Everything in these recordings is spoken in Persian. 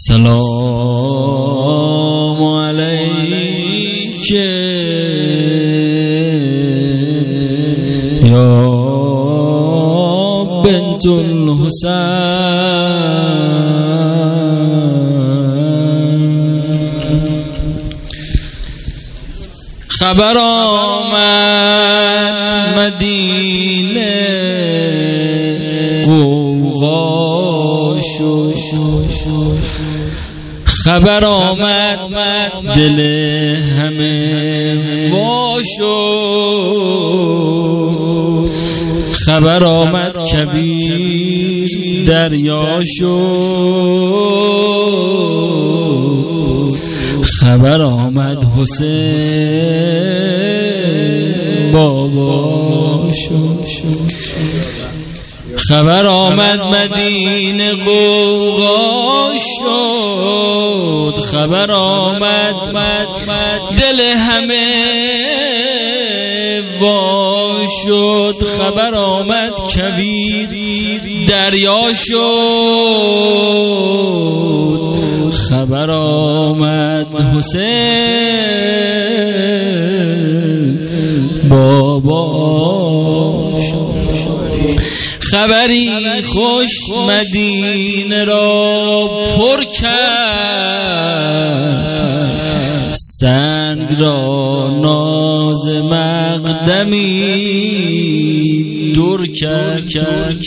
سلام علیک یا بنت الحسین. خبر آمد مدینه غوغا شد، خبر آمد دل همه وا شد، خبر آمد کبیر دریا شد، خبر آمد حسین بابا شد، خبر آمد مدینه غوغا شد، خبر آمد دل همه وا شد، خبر آمد کبیر دریا شد، خبر آمد حسین بابا شد. خبری خوش مدینه را پر کرد، سنگ را ناز مقدمی دور کرد،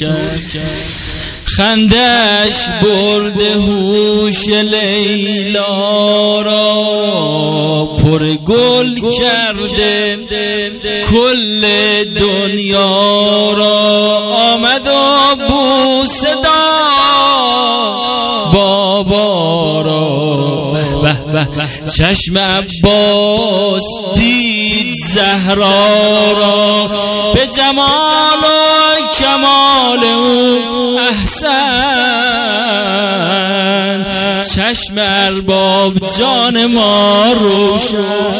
خندش برده هوش لیلا را پر گل کرده کل دنیا را، آمد و بوسه داد بابا را، چشم عباس دید زهرا را، به جمال و کمال او احسن، چشم ارباب جان ما روشن،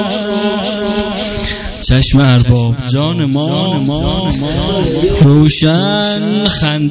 چشم ارباب جان ما روشن،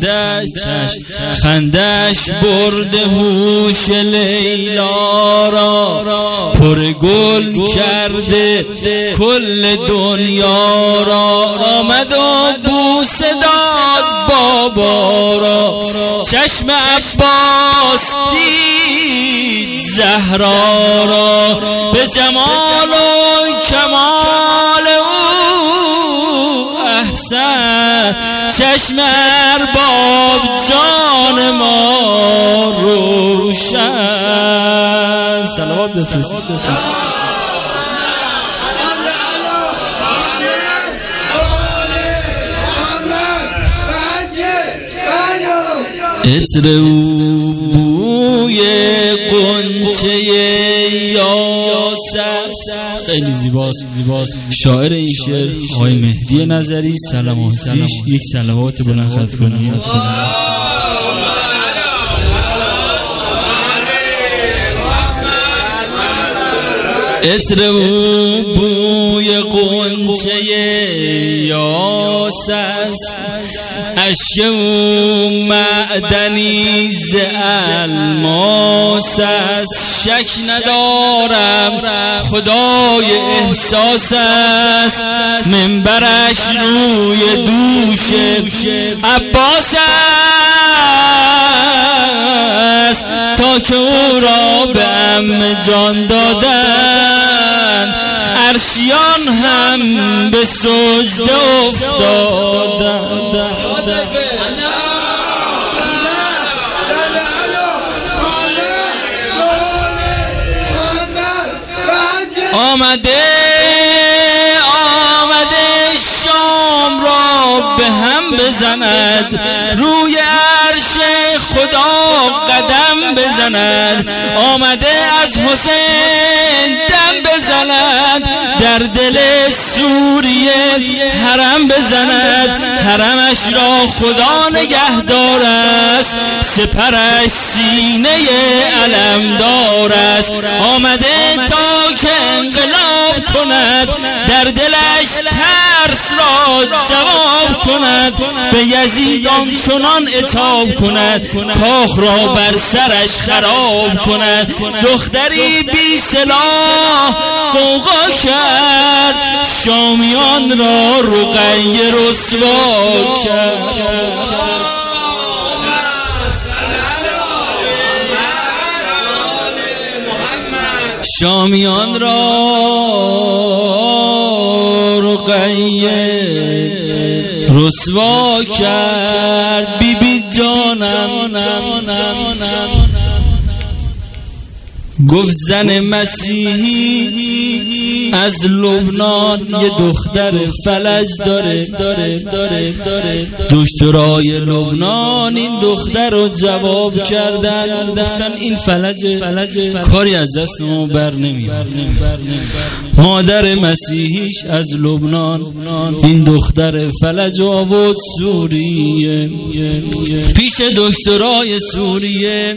خندش برده هوش لیلا را، پر گل کرده کل دنیا را، آمد و بوسه داد بابا را، چشم عباس دید زهرا را، به جمال و کمال او احسن، چشم ارباب جان ما روشن. صلوات بفرستید. عطر او بوی غنچه یاسس، خیلی زیباست. شاعر این شعر آقای مهدی نظری سلاماتیش، یک صلوات بلند خط کنید. عطر او بوی غنچه یاسس، اشک او معدنی ز الماس است، شک ندارم خدای احساس است، منبرش روی دوش عباس است، تا که او را به عم جان دادن، عرشیان هم به سجده افتادن. آمده شام را به هم بزند، روی عرش خدا قدم بزند، آمده از حسین دم بزند، در دل سوریه حرم بزند، حرمش را خدا نگهدار است، سپرش سینه علمدار است، آمده تا که انقلاب کند، در دلش ترس را جواب کند، به یزید آنچنان عتاب کند کاخ را بر سرش خراب کند. دختری بی سلاح غوغا کرد، شامیان را رقیه رسوا کرد. شامیان را رقیه رسوا کرد. بی بی جانم گفت زن مسیحی از لبنان یه دختر فلج داره. دکترای لبنان این دختر رو جواب کردن، گفتن این فلجه کاری از دست ما بر نمیاد. مادر مسیحیش از لبنان این دختر فلج آورد سوریه. پیش دکترای سوریه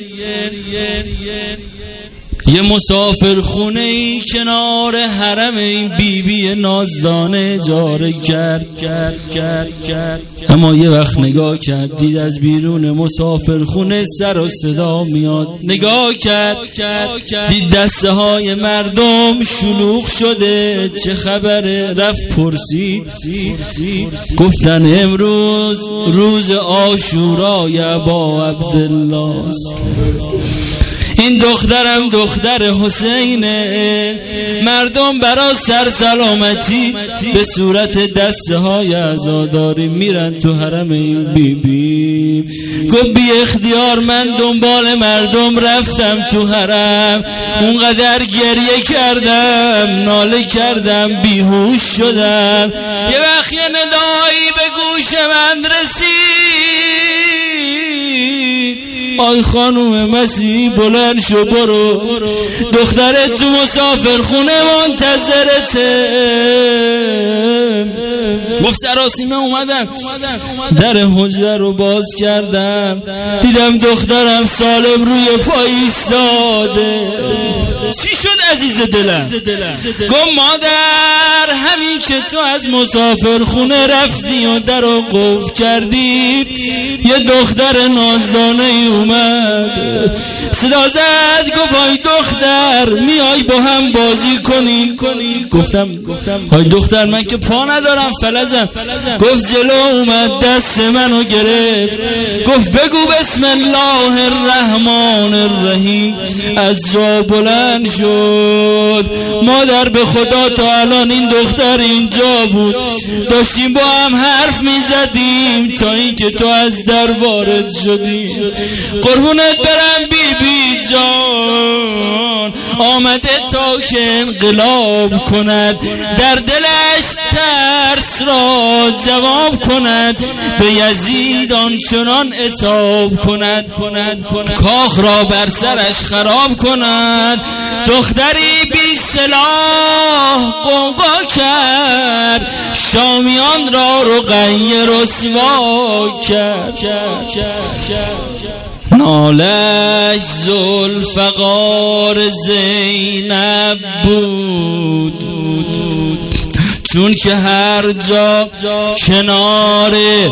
یه مسافر خونه ای کنار حرم این بیبی نازدانه اجاره کرد. اما یه وقت نگاه کرد، دید از بیرون مسافر خونه سر و صدا میاد. نگاه کرد دید دسته های مردم شلوغ شده. چه خبره؟ رفت پرسید، گفتن امروز روز عاشورای ابا عبدالله است. این دخترم دختر حسینه. مردم برای سرسلامتی به صورت دسته های عزاداری میرن تو حرم این بیبی. گفت بی اختیار من دنبال مردم رفتم تو حرم، اونقدر گریه کردم، ناله کردم، بیهوش شدم. یه وقت یه ندایی به گوش من رسید، آی خانوم مسیح بلند شو برو، دخترت تو مسافر خونه منتظرته. گفت سراسیمه اومدم، در حجره رو باز کردم، دیدم دخترم سالم روی پای ایستاده. چی شد عزیز دلم؟ گفت مادر همین که تو از مسافر خونه رفتی و در رو قفل کردی، یه دختر نازدانه ای اومد صدا زد، گفت های دختر میای با هم بازی کنی؟ گفتم های دختر من که پا ندارم فلزم. گفت جلو اومد دست منو گرفت، گفت بگو بسم الله الرحمن الرحیم. از جا بلند شد. مادر به خدا تا الان این دختر اینجا بود، داشتیم با هم حرف میزدیم تا اینکه تو از در وارد شدی. قربونت برم بی جان، آمده تا که انقلاب کند، در دلش ترس را جواب کند، به یزید آنچنان عتاب کند، کاخ را بر سرش خراب کند. دختری بی سلاح غوغا کرد، شامیان را رقیه رسوا کرد. نالش ذوالفقار زینب بود، چون که هر جا کنار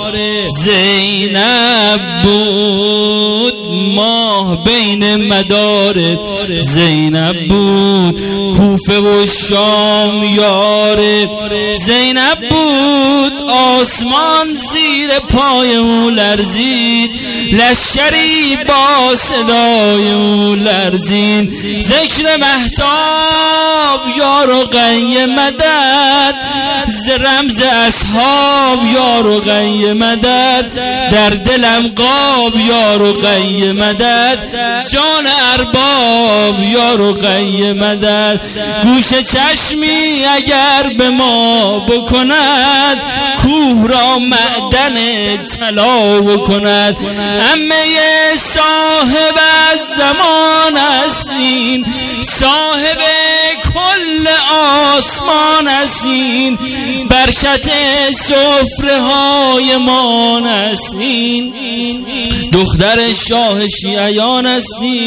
زینب بود، ماه بین مدار زینب بود. کوفه و شام یار زینب بود، آسمان زیر پای او لرزید، لشکری با صدای او لرزید. ذکر مهتاب یا رقیه مدد، ز رمز اصحاب یا رقیه مدد، در دلم قاب یا رقیه مدد، جان ارباب یا رقیه مدد. گوش چشمی اگر به ما بکند، کوه را معدن طلا بکند. عمه صاحب از زمان هستین، صاحب کل آسمان هستین، برکت سفره های ما هستین، دختر شاه شیعیان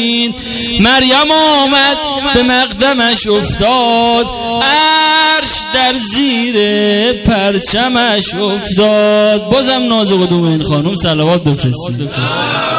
هستین. مریم آمد به مقدمش افتاد، عرش در زیر پرچمش افتاد. بازم ناز و قدوم این خانم صلوات بفرستید.